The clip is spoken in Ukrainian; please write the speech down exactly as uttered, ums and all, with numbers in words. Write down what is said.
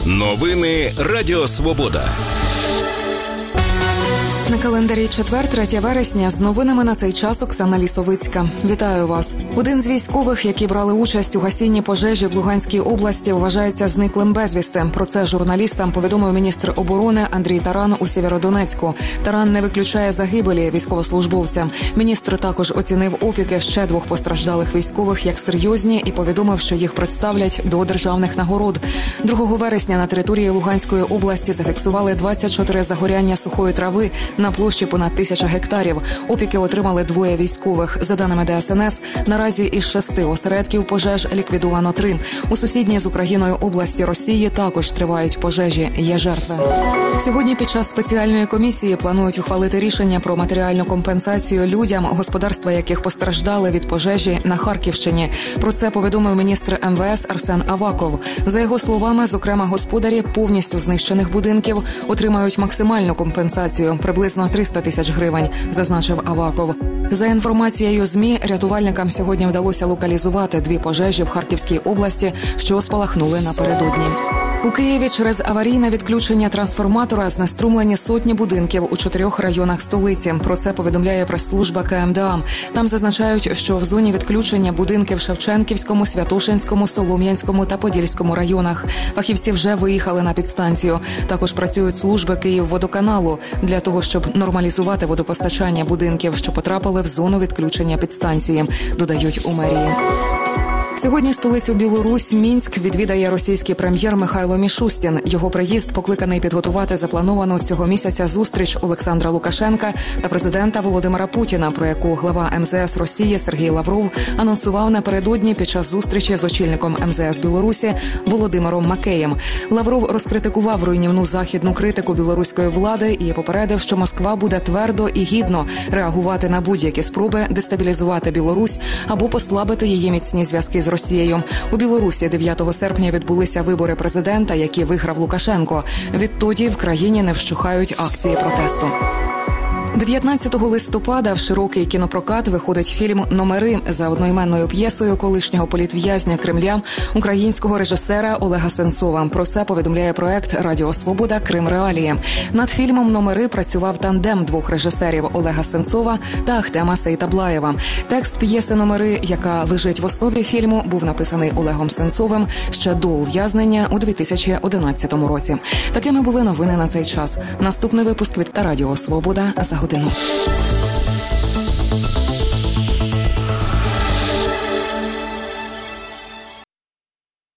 Новини Радіо Свобода. На календарі четвер, третє вересня. З новинами на цей час Оксана Лісовицька. Вітаю вас. Один з військових, які брали участь у гасінні пожежі в Луганській області, вважається зниклим безвісти. Про це журналістам повідомив міністр оборони Андрій Таран у Сєвєродонецьку. Таран не виключає загибелі військовослужбовця. Міністр також оцінив опіки ще двох постраждалих військових як серйозні і повідомив, що їх представлять до державних нагород. другого вересня на території Луганської області зафіксували двадцять чотири загоряння сухої трави на площі понад тисяча гектарів. Опіки отримали двоє військових. За даними Де Ес Ен Ес, наразі із шести осередків пожеж ліквідовано три. У сусідній з Україною області Росії також тривають пожежі. Є жертви. Сьогодні під час спеціальної комісії планують ухвалити рішення про матеріальну компенсацію людям, господарства яких постраждали від пожежі на Харківщині. Про це повідомив міністр Ем Ве Ес Арсен Аваков. За його словами, зокрема, господарі повністю знищених будинків отримають максимальну компенсацію – приблизно триста тисяч гривень, зазначив Аваков. За інформацією ЗМІ, рятувальникам сьогодні вдалося локалізувати дві пожежі в Харківській області, що спалахнули напередодні. У Києві через аварійне відключення трансформатора знеструмлені сотні будинків у чотирьох районах столиці. Про це повідомляє прес-служба Ке Ем Де А. Там зазначають, що в зоні відключення будинки в Шевченківському, Святошинському, Солом'янському та Подільському районах. Фахівці вже виїхали на підстанцію. Також працюють служби Київводоканалу для того, щоб нормалізувати водопостачання будинків, що потрапили в зону відключення підстанції, додають у мерії. Сьогодні столицю Білорусь, Мінськ, відвідає російський прем'єр Михайло Мішустін. Його приїзд покликаний підготувати заплановану цього місяця зустріч Олександра Лукашенка та президента Володимира Путіна, про яку глава Ем Зе Ес Росії Сергій Лавров анонсував напередодні під час зустрічі з очільником Ем Зе Ес Білорусі Володимиром Макеєм. Лавров розкритикував руйнівну західну критику білоруської влади і попередив, що Москва буде твердо і гідно реагувати на будь-які спроби дестабілізувати Білорусь або послабити її міцні зв'язки з Росією. У Білорусі дев'ятого серпня відбулися вибори президента, які виграв Лукашенко. Відтоді в країні не вщухають акції протесту. дев'ятнадцятого листопада в широкий кінопрокат виходить фільм «Номери» за одноіменною п'єсою колишнього політв'язня Кремля, українського режисера Олега Сенцова. Про це повідомляє проект Радіо Свобода «Крим Реалії». Над фільмом «Номери» працював тандем двох режисерів Олега Сенцова та Ахтема Сейтаблаєва. Текст п'єси «Номери», яка лежить в основі фільму, був написаний Олегом Сенцовим ще до ув'язнення у дві тисячі одинадцятому році. Такими були новини на цей час. Наступний випуск від Радіо Свобода за годину.